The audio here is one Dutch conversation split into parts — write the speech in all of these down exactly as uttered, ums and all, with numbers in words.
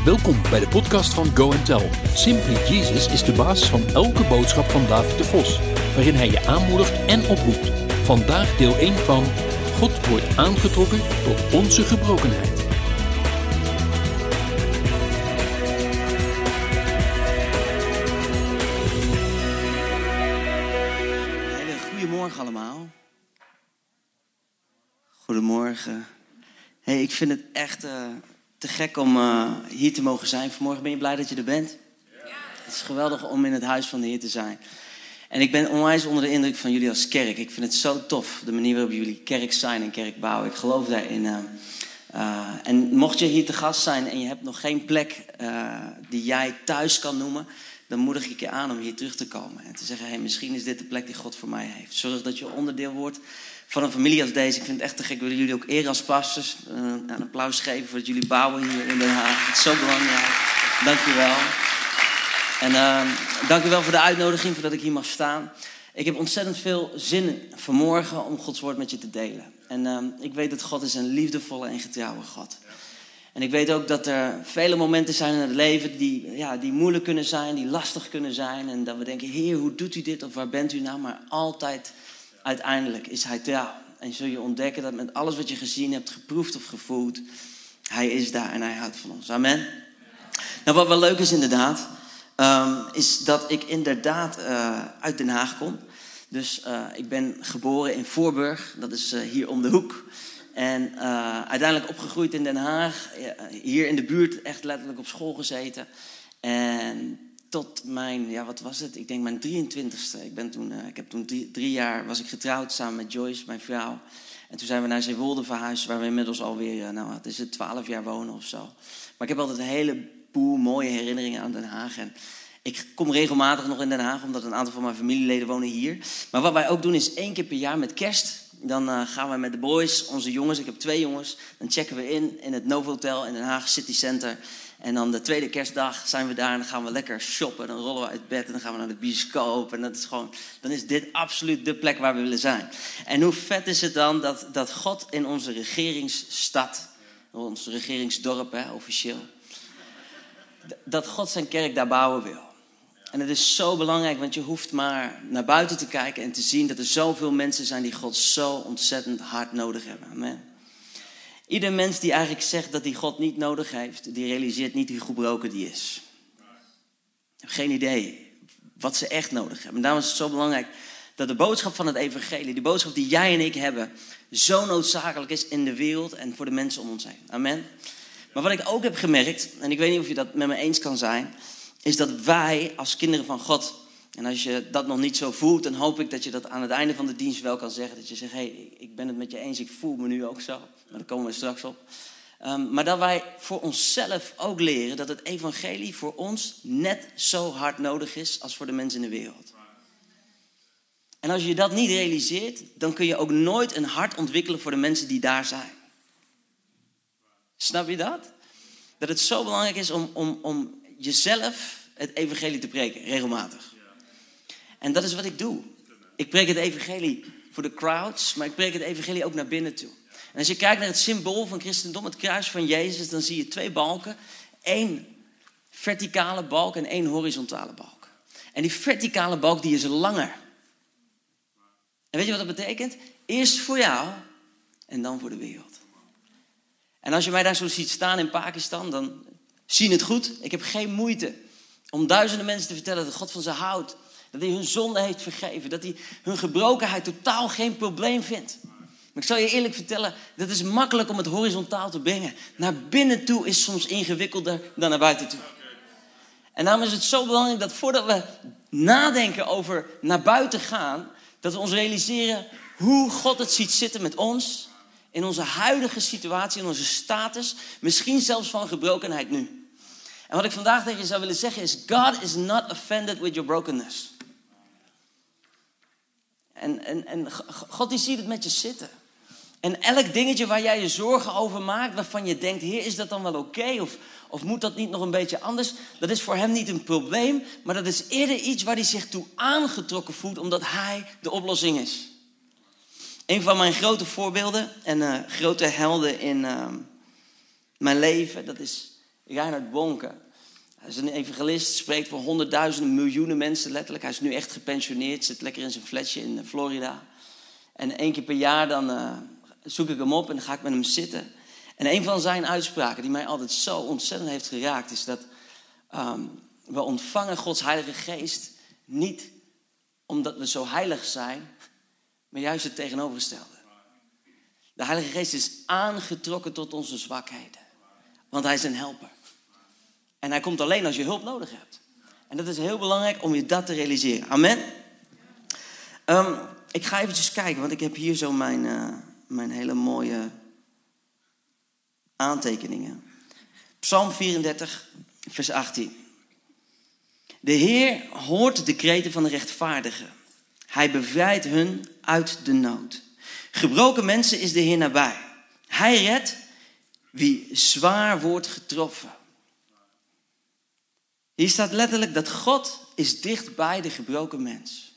Welkom bij de podcast van Go and Tell. Simply Jesus is de basis van elke boodschap van David de Vos, waarin hij je aanmoedigt en oproept. Vandaag deel één van God wordt aangetrokken tot onze gebrokenheid. Hele goedemorgen allemaal. Goedemorgen. Hey, ik vind het echt uh, te gek om uh, hier te mogen zijn. Vanmorgen ben je blij dat je er bent? Ja. Het is geweldig om in het huis van de Heer te zijn. En ik ben onwijs onder de indruk van jullie als kerk. Ik vind het zo tof, de manier waarop jullie kerk zijn en kerk bouwen. Ik geloof daarin. Uh, uh, en mocht je hier te gast zijn en je hebt nog geen plek uh, die jij thuis kan noemen, dan moedig ik je aan om hier terug te komen. En te zeggen, hey, misschien is dit de plek die God voor mij heeft. Zorg dat je onderdeel wordt van een familie als deze. Ik vind het echt te gek. Ik wil jullie ook eren als pastors. Uh, een applaus geven voor dat jullie bouwen hier in Den Haag. Het is zo belangrijk. Dank je wel. En uh, dank u wel voor de uitnodiging, voordat ik hier mag staan. Ik heb ontzettend veel zin vanmorgen om Gods woord met je te delen. En uh, ik weet dat God is een liefdevolle en getrouwe God. En ik weet ook dat er vele momenten zijn in het leven die, ja, die moeilijk kunnen zijn, die lastig kunnen zijn. En dat we denken, Heer, hoe doet u dit of waar bent u nou? Maar altijd, uiteindelijk is hij trouw. En zul je ontdekken dat met alles wat je gezien hebt, geproefd of gevoeld, hij is daar en hij houdt van ons. Amen. Nou, wat wel leuk is inderdaad, um, is dat ik inderdaad uh, uit Den Haag kom. Dus uh, ik ben geboren in Voorburg, dat is uh, hier om de hoek. En uh, uiteindelijk opgegroeid in Den Haag, hier in de buurt echt letterlijk op school gezeten. En tot mijn, ja wat was het, ik denk mijn drieëntwintigste. Ik, ben toen, uh, ik heb toen drie, drie jaar was ik getrouwd samen met Joyce, mijn vrouw. En toen zijn we naar Zeewolde verhuisd, waar we inmiddels alweer, uh, nou wat is het, twaalf jaar wonen of zo. Maar ik heb altijd een heleboel mooie herinneringen aan Den Haag. En ik kom regelmatig nog in Den Haag, omdat een aantal van mijn familieleden wonen hier. Maar wat wij ook doen is één keer per jaar met kerst. Dan uh, gaan we met de boys, onze jongens, ik heb twee jongens. Dan checken we in in het Novotel in Den Haag City Center. En dan de tweede kerstdag zijn we daar en dan gaan we lekker shoppen. Dan rollen we uit bed en dan gaan we naar de bioscoop. En dat is gewoon, dan is dit absoluut de plek waar we willen zijn. En hoe vet is het dan dat, dat God in onze regeringsstad, ons regeringsdorp hè, officieel, dat God zijn kerk daar bouwen wil. En het is zo belangrijk, want je hoeft maar naar buiten te kijken en te zien dat er zoveel mensen zijn die God zo ontzettend hard nodig hebben. Amen. Ieder mens die eigenlijk zegt dat hij God niet nodig heeft, die realiseert niet hoe gebroken die is. Ik heb geen idee wat ze echt nodig hebben. En daarom is het zo belangrijk dat de boodschap van het evangelie, die boodschap die jij en ik hebben, zo noodzakelijk is in de wereld en voor de mensen om ons heen. Amen. Maar wat ik ook heb gemerkt, en ik weet niet of je dat met me eens kan zijn, is dat wij als kinderen van God, en als je dat nog niet zo voelt, dan hoop ik dat je dat aan het einde van de dienst wel kan zeggen. Dat je zegt, hé, hey, ik ben het met je eens, ik voel me nu ook zo. Maar daar komen we straks op. Um, maar dat wij voor onszelf ook leren dat het evangelie voor ons net zo hard nodig is als voor de mensen in de wereld. En als je dat niet realiseert, dan kun je ook nooit een hart ontwikkelen voor de mensen die daar zijn. Snap je dat? Dat het zo belangrijk is om, om, om jezelf het evangelie te preken, regelmatig. En dat is wat ik doe. Ik preek het evangelie voor de crowds, maar ik preek het evangelie ook naar binnen toe. En als je kijkt naar het symbool van christendom, het kruis van Jezus, dan zie je twee balken. Eén verticale balk en één horizontale balk. En die verticale balk die is langer. En weet je wat dat betekent? Eerst voor jou en dan voor de wereld. En als je mij daar zo ziet staan in Pakistan, dan zie je het goed. Ik heb geen moeite om duizenden mensen te vertellen dat God van ze houdt. Dat hij hun zonde heeft vergeven. Dat hij hun gebrokenheid totaal geen probleem vindt. Maar ik zal je eerlijk vertellen, dat is makkelijk om het horizontaal te brengen. Naar binnen toe is soms ingewikkelder dan naar buiten toe. En daarom is het zo belangrijk dat voordat we nadenken over naar buiten gaan, dat we ons realiseren hoe God het ziet zitten met ons, in onze huidige situatie, in onze status, misschien zelfs van gebrokenheid nu. En wat ik vandaag tegen je zou willen zeggen is, God is not offended with your brokenness. En, en, en God die ziet het met je zitten. En elk dingetje waar jij je zorgen over maakt, waarvan je denkt, Heer, is dat dan wel oké? Okay? Of, of moet dat niet nog een beetje anders? Dat is voor hem niet een probleem, maar dat is eerder iets waar hij zich toe aangetrokken voelt, omdat hij de oplossing is. Een van mijn grote voorbeelden en uh, grote helden in uh, mijn leven, dat is Reinhard Bonke. Hij is een evangelist, spreekt voor honderdduizenden, miljoenen mensen letterlijk. Hij is nu echt gepensioneerd, zit lekker in zijn flatje in Florida. En één keer per jaar dan uh, zoek ik hem op en dan ga ik met hem zitten. En een van zijn uitspraken die mij altijd zo ontzettend heeft geraakt... is dat um, we ontvangen Gods Heilige Geest niet omdat we zo heilig zijn... maar juist het tegenovergestelde. De Heilige Geest is aangetrokken tot onze zwakheden. Want hij is een helper. En hij komt alleen als je hulp nodig hebt. En dat is heel belangrijk om je dat te realiseren. Amen. Um, ik ga eventjes kijken, want ik heb hier zo mijn, uh, mijn hele mooie aantekeningen. Psalm vierendertig, vers achttien. De Heer hoort de kreten van de rechtvaardigen. Hij bevrijdt hun uit de nood. Gebroken mensen is de Heer nabij. Hij redt wie zwaar wordt getroffen. Hier staat letterlijk dat God is dicht bij de gebroken mens.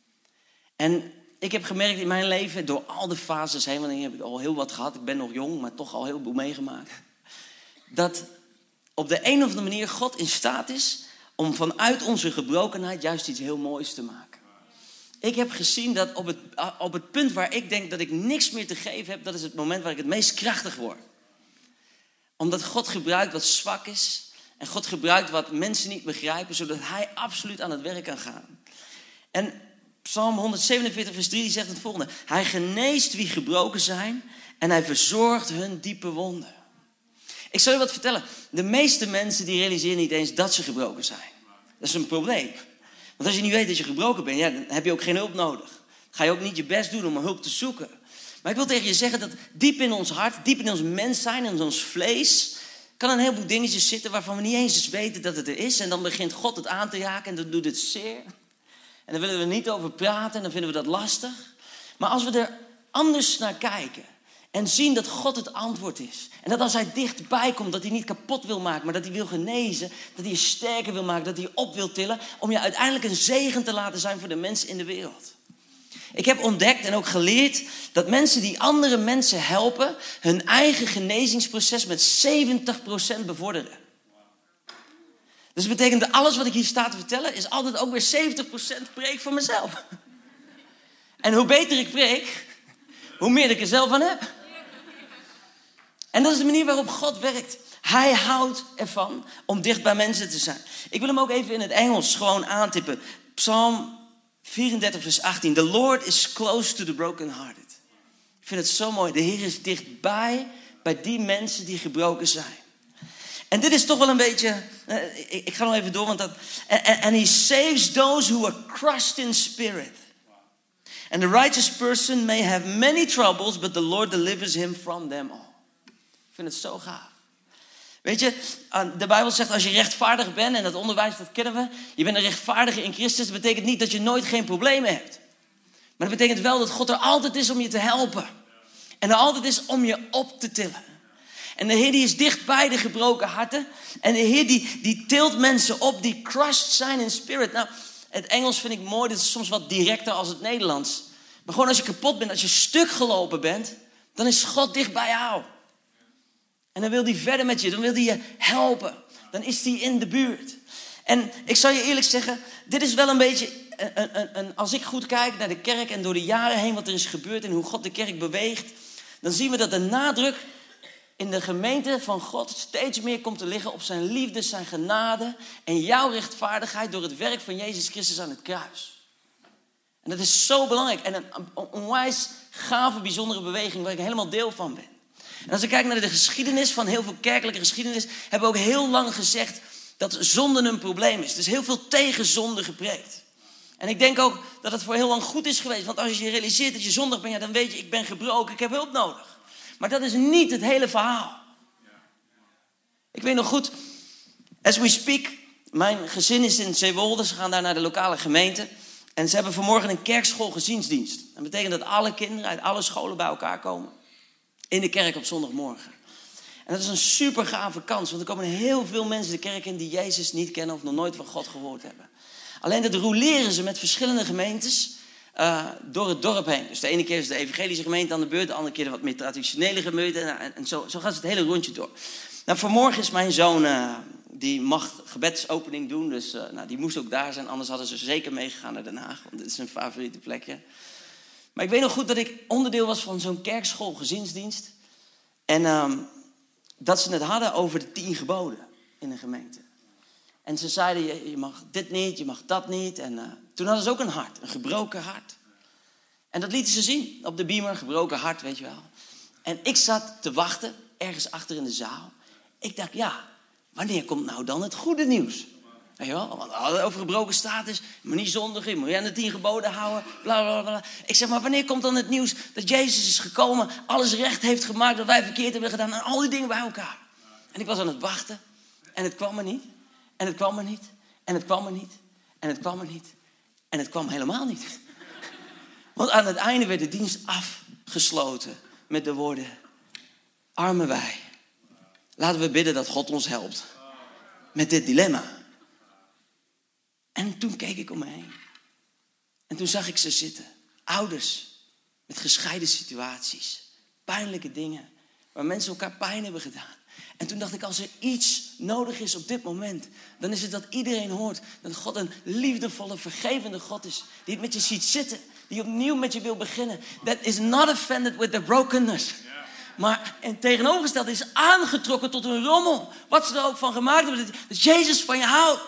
En ik heb gemerkt in mijn leven, door al de fases heen, want ik heb al heel wat gehad. Ik ben nog jong, maar toch al heel veel meegemaakt. Dat op de een of andere manier God in staat is om vanuit onze gebrokenheid juist iets heel moois te maken. Ik heb gezien dat op het, op het punt waar ik denk dat ik niks meer te geven heb, dat is het moment waar ik het meest krachtig word. Omdat God gebruikt wat zwak is. En God gebruikt wat mensen niet begrijpen, zodat hij absoluut aan het werk kan gaan. En Psalm honderdzevenenveertig vers drie die zegt het volgende. Hij geneest wie gebroken zijn en hij verzorgt hun diepe wonden. Ik zal je wat vertellen. De meeste mensen die realiseren niet eens dat ze gebroken zijn. Dat is een probleem. Want als je niet weet dat je gebroken bent, ja, dan heb je ook geen hulp nodig. Dan ga je ook niet je best doen om hulp te zoeken. Maar ik wil tegen je zeggen dat diep in ons hart, diep in ons mens zijn, in ons vlees, kan een heleboel dingetjes zitten waarvan we niet eens eens weten dat het er is. En dan begint God het aan te raken en dan doet het zeer. En dan willen we er niet over praten en dan vinden we dat lastig. Maar als we er anders naar kijken en zien dat God het antwoord is. En dat als hij dichtbij komt, dat hij niet kapot wil maken, maar dat hij wil genezen. Dat hij je sterker wil maken, dat hij je op wil tillen. Om je uiteindelijk een zegen te laten zijn voor de mensen in de wereld. Ik heb ontdekt en ook geleerd dat mensen die andere mensen helpen, hun eigen genezingsproces met zeventig procent bevorderen. Dus dat betekent dat alles wat ik hier sta te vertellen is altijd ook weer zeventig procent preek voor mezelf. En hoe beter ik preek, hoe meer ik er zelf aan heb. En dat is de manier waarop God werkt. Hij houdt ervan om dicht bij mensen te zijn. Ik wil hem ook even in het Engels gewoon aantippen. Psalm vierendertig vers achttien. The Lord is close to the brokenhearted. Ik vind het zo mooi. De Heer is dichtbij bij die mensen die gebroken zijn. En dit is toch wel een beetje... Uh, ik, ik ga nog even door, want dat... And he saves those who are crushed in spirit. And the righteous person may have many troubles, but the Lord delivers him from them all. Ik vind het zo gaaf. Weet je, de Bijbel zegt als je rechtvaardig bent, en dat onderwijs dat kennen we, je bent een rechtvaardige in Christus, dat betekent niet dat je nooit geen problemen hebt. Maar dat betekent wel dat God er altijd is om je te helpen. En er altijd is om je op te tillen. En de Heer die is dicht bij de gebroken harten. En de Heer die, die tilt mensen op die crushed zijn in spirit. Nou, het Engels vind ik mooi, dat is soms wat directer als het Nederlands. Maar gewoon als je kapot bent, als je stuk gelopen bent, dan is God dicht bij jou. En dan wil hij verder met je, dan wil hij je helpen. Dan is hij in de buurt. En ik zal je eerlijk zeggen, dit is wel een beetje, een, een, een, als ik goed kijk naar de kerk en door de jaren heen wat er is gebeurd en hoe God de kerk beweegt, dan zien we dat de nadruk in de gemeente van God steeds meer komt te liggen op zijn liefde, zijn genade en jouw rechtvaardigheid door het werk van Jezus Christus aan het kruis. En dat is zo belangrijk en een, een onwijs gave, bijzondere beweging waar ik helemaal deel van ben. En als ik kijk naar de geschiedenis van heel veel kerkelijke geschiedenis, hebben we ook heel lang gezegd dat zonde een probleem is. Er is heel veel tegen zonde gepreekt. En ik denk ook dat het voor heel lang goed is geweest. Want als je realiseert dat je zondig bent, ja, dan weet je, ik ben gebroken, ik heb hulp nodig. Maar dat is niet het hele verhaal. Ik weet nog goed, as we speak, mijn gezin is in Zeewolde, ze gaan daar naar de lokale gemeente. En ze hebben vanmorgen een kerkschoolgezinsdienst. Dat betekent dat alle kinderen uit alle scholen bij elkaar komen. In de kerk op zondagmorgen. En dat is een super gave kans. Want er komen heel veel mensen de kerk in die Jezus niet kennen of nog nooit van God gehoord hebben. Alleen dat roleren ze met verschillende gemeentes uh, door het dorp heen. Dus de ene keer is de evangelische gemeente aan de beurt. De andere keer de wat meer traditionele gemeente. En, en zo, zo gaat het hele rondje door. Nou, vanmorgen is mijn zoon, uh, die mag gebedsopening doen. Dus uh, nou, die moest ook daar zijn. Anders hadden ze zeker meegegaan naar Den Haag. Want dit is zijn favoriete plekje. Maar ik weet nog goed dat ik onderdeel was van zo'n kerkschool gezinsdienst. En um, dat ze het hadden over de tien geboden in een gemeente. En ze zeiden, je, je mag dit niet, je mag dat niet. En uh, toen hadden ze ook een hart, een gebroken hart. En dat lieten ze zien op de beamer, gebroken hart, weet je wel. En ik zat te wachten, ergens achter in de zaal. Ik dacht, ja, wanneer komt nou dan het goede nieuws? Weet je wel, want we hadden over gebroken status. Je moet niet zondigen, je moet je aan de tien geboden houden. Bla, bla, bla. Ik zeg, maar wanneer komt dan het nieuws dat Jezus is gekomen, alles recht heeft gemaakt, dat wij verkeerd hebben gedaan en al die dingen bij elkaar. En ik was aan het wachten en het kwam er niet. En het kwam er niet. En het kwam er niet. En het kwam er niet. En het kwam helemaal niet. Want aan het einde werd de dienst afgesloten met de woorden: armen wij. Laten we bidden dat God ons helpt met dit dilemma. En toen keek ik om me heen. En toen zag ik ze zitten. Ouders met gescheiden situaties. Pijnlijke dingen. Waar mensen elkaar pijn hebben gedaan. En toen dacht ik, als er iets nodig is op dit moment, dan is het dat iedereen hoort dat God een liefdevolle, vergevende God is. Die het met je ziet zitten. Die opnieuw met je wil beginnen. That is not offended with the brokenness. Maar en tegenovergesteld is aangetrokken tot een rommel. Wat ze er ook van gemaakt hebben. Dat Jezus van je houdt.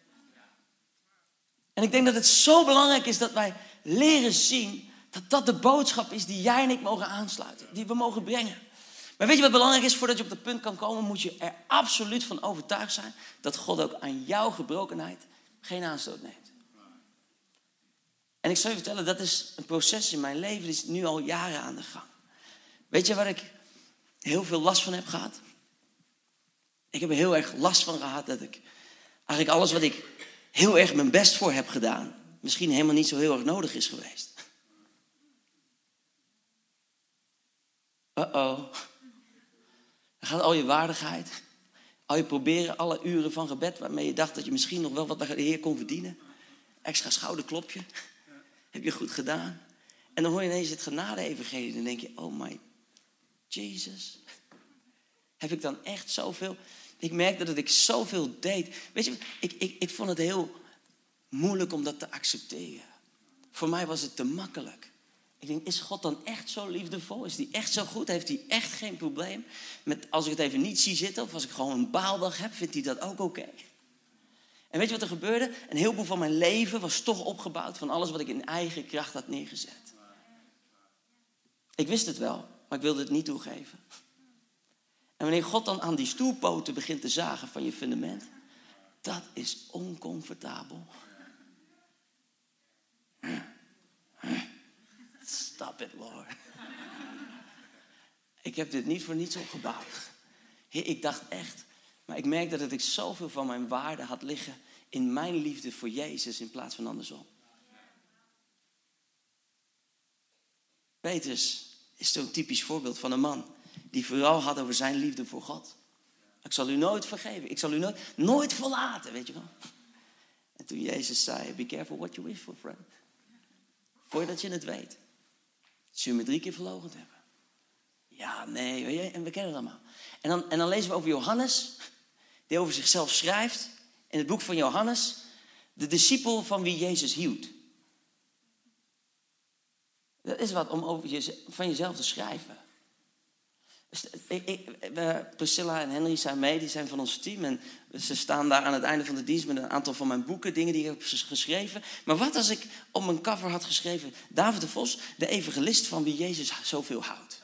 En ik denk dat het zo belangrijk is dat wij leren zien dat dat de boodschap is die jij en ik mogen aansluiten. Die we mogen brengen. Maar weet je wat belangrijk is? Voordat je op dat punt kan komen, moet je er absoluut van overtuigd zijn dat God ook aan jouw gebrokenheid geen aanstoot neemt. En ik zal je vertellen, dat is een proces in mijn leven, die is nu al jaren aan de gang. Weet je waar ik heel veel last van heb gehad? Ik heb er heel erg last van gehad dat ik eigenlijk alles wat ik heel erg mijn best voor heb gedaan, misschien helemaal niet zo heel erg nodig is geweest. Uh-oh. Dan gaat al je waardigheid, al je proberen, alle uren van gebed waarmee je dacht dat je misschien nog wel wat bij de Heer kon verdienen. Extra schouderklopje. Heb je goed gedaan. En dan hoor je ineens het genade-evangelie. Dan denk je, oh my Jesus. Heb ik dan echt zoveel? Ik merkte dat ik zoveel deed. Weet je, ik, ik, ik vond het heel moeilijk om dat te accepteren. Voor mij was het te makkelijk. Ik denk, is God dan echt zo liefdevol? Is hij echt zo goed? Heeft hij echt geen probleem met als ik het even niet zie zitten of als ik gewoon een baaldag heb, vindt hij dat ook oké? Okay? En weet je wat er gebeurde? Een heleboel van mijn leven was toch opgebouwd van alles wat ik in eigen kracht had neergezet. Ik wist het wel, maar ik wilde het niet toegeven. En wanneer God dan aan die stoelpoten begint te zagen van je fundament, dat is oncomfortabel. Stop it, Lord. Ik heb dit niet voor niets opgebouwd. Heer, ik dacht echt, maar ik merkte dat ik zoveel van mijn waarde had liggen in mijn liefde voor Jezus in plaats van andersom. Petrus is zo'n typisch voorbeeld van een man die vooral had over zijn liefde voor God. Ik zal u nooit vergeven. Ik zal u nooit, nooit verlaten, weet je wel. En toen Jezus zei, be careful what you wish for, friend. Voordat je het weet. Zul je me drie keer verloochend hebben. Ja, nee, weet je, en we kennen het allemaal. En dan, en dan lezen we over Johannes, die over zichzelf schrijft. In het boek van Johannes, de discipel van wie Jezus hield. Dat is wat om over je, van jezelf te schrijven. Ik, ik, Priscilla en Henry zijn mee, die zijn van ons team. En ze staan daar aan het einde van de dienst met een aantal van mijn boeken, dingen die ik heb geschreven. Maar wat als ik op mijn cover had geschreven, David de Vos, de evangelist van wie Jezus zoveel houdt.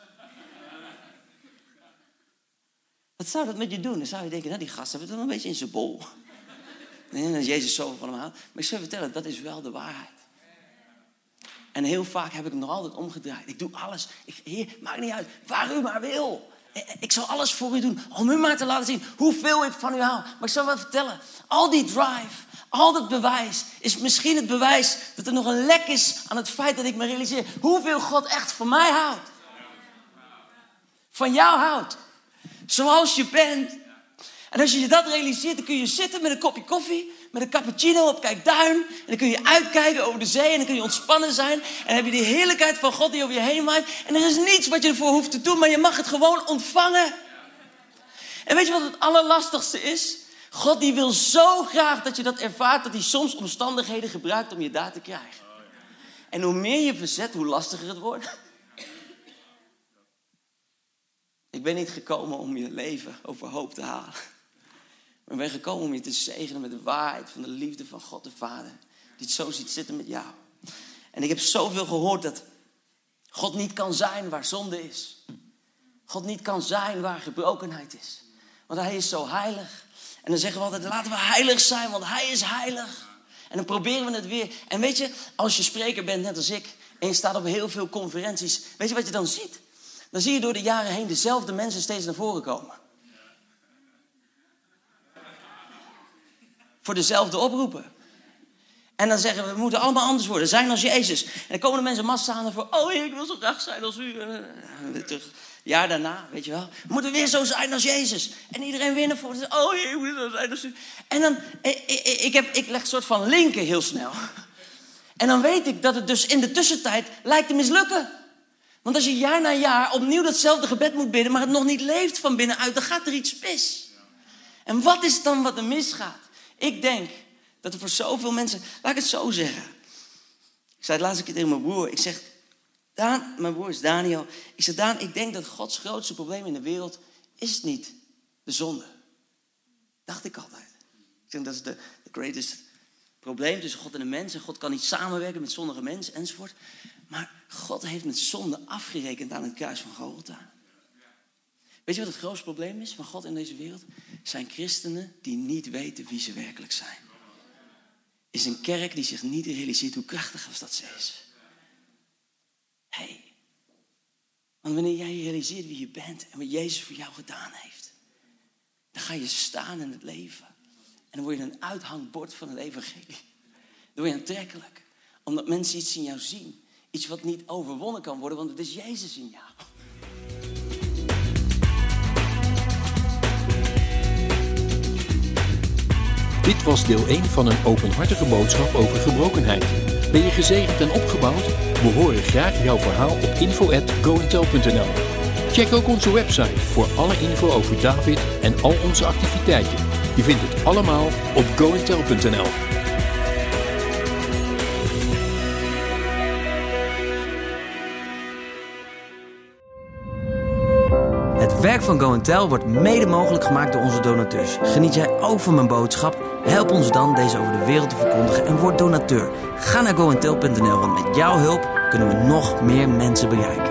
Wat zou dat met je doen? Dan zou je denken, nou die gast hebben het wel een beetje in zijn bol. En dat Jezus zoveel van hem houdt. Maar ik zou je vertellen, dat is wel de waarheid. En heel vaak heb ik hem nog altijd omgedraaid. Ik doe alles. Ik, Heer, maakt niet uit waar u maar wil. Ik zal alles voor u doen om u maar te laten zien hoeveel ik van u hou. Maar ik zal wel vertellen, al die drive, al dat bewijs is misschien het bewijs dat er nog een lek is aan het feit dat ik me realiseer hoeveel God echt van mij houdt. Van jou houdt. Zoals je bent. En als je je dat realiseert, dan kun je zitten met een kopje koffie, met een cappuccino op Kijkduin. En dan kun je uitkijken over de zee en dan kun je ontspannen zijn. En dan heb je die heerlijkheid van God die over je heen waait. En er is niets wat je ervoor hoeft te doen, maar je mag het gewoon ontvangen. En weet je wat het allerlastigste is? God die wil zo graag dat je dat ervaart, dat hij soms omstandigheden gebruikt om je daar te krijgen. En hoe meer je verzet, hoe lastiger het wordt. Ik ben niet gekomen om je leven overhoop te halen. Maar ik ben gekomen om je te zegenen met de waarheid van de liefde van God de Vader. Die het zo ziet zitten met jou. En ik heb zoveel gehoord dat God niet kan zijn waar zonde is. God niet kan zijn waar gebrokenheid is. Want hij is zo heilig. En dan zeggen we altijd, laten we heilig zijn, want hij is heilig. En dan proberen we het weer. En weet je, als je spreker bent, net als ik, en je staat op heel veel conferenties, weet je wat je dan ziet? Dan zie je door de jaren heen dezelfde mensen steeds naar voren komen. Voor dezelfde oproepen. En dan zeggen we, we moeten allemaal anders worden. Zijn als Jezus. En dan komen de mensen massaal naar voren. Oh, ik wil zo graag zijn als u. Terug. Jaar daarna, weet je wel. We moeten weer zo zijn als Jezus. En iedereen weer naar voren. Oh, ik wil zo zijn als u. En dan, ik, ik, ik, heb, ik leg een soort van linken heel snel. En dan weet ik dat het dus in de tussentijd lijkt te mislukken. Want als je jaar na jaar opnieuw datzelfde gebed moet bidden, maar het nog niet leeft van binnenuit, dan gaat er iets mis. En wat is dan wat er misgaat? Ik denk dat er voor zoveel mensen, laat ik het zo zeggen. Ik zei het laatste keer tegen mijn broer. Ik zeg, Daan, mijn broer is Daniel. Ik zeg, Daan, ik denk dat Gods grootste probleem in de wereld is niet de zonde. Dacht ik altijd. Ik denk dat is de greatest probleem tussen God en de mens. En God kan niet samenwerken met zondige mensen enzovoort. Maar God heeft met zonde afgerekend aan het kruis van Golgotha. Weet je wat het grootste probleem is van God in deze wereld? Zijn christenen die niet weten wie ze werkelijk zijn. Is een kerk die zich niet realiseert hoe krachtig als dat ze is. Hé. Hey. Want wanneer jij realiseert wie je bent en wat Jezus voor jou gedaan heeft, dan ga je staan in het leven. En dan word je een uithangbord van het evangelie. Dan word je aantrekkelijk. Omdat mensen iets in jou zien. Iets wat niet overwonnen kan worden, want het is Jezus in jou. Dit was deel één van een openhartige boodschap over gebrokenheid. Ben je gezegend en opgebouwd? We horen graag jouw verhaal op info at go and tell punt n l. Check ook onze website voor alle info over David en al onze activiteiten. Je vindt het allemaal op go and tell punt n l. Het werk van Go and Tell wordt mede mogelijk gemaakt door onze donateurs. Geniet jij ook van mijn boodschap? Help ons dan deze over de wereld te verkondigen en word donateur. Ga naar go and tell punt n l, want met jouw hulp kunnen we nog meer mensen bereiken.